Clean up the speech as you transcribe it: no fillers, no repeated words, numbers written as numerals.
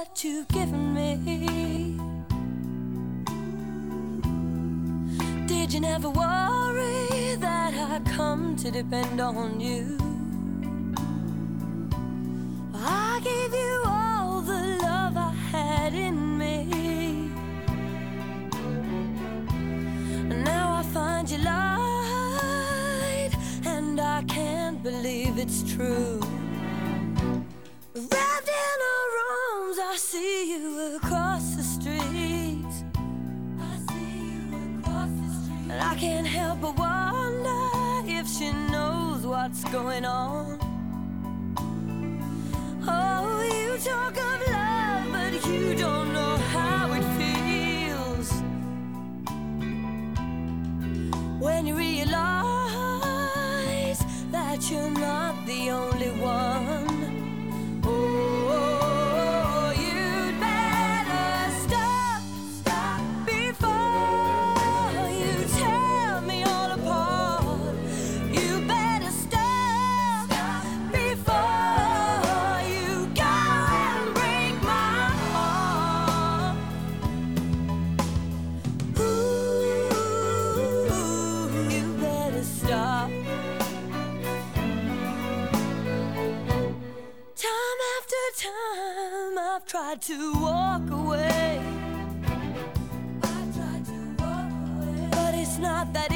that you've given me. Did you never worry that I'd come to depend on you? I gave you all the love I had in me, and now I find you lied, and I can't believe it's true. Wrapped in our arms, I see you across the street. I see you across the street, and I can't help but wonder if she knows what's going on. Oh, you talk of love, but you don't know how it feels when you realize that you're not the only one. Oh, you'd better stop before you tear me all apart. You better stop before you go and break my heart. Ooh, you better stop. Time after time I've tried to walk away, but it's not that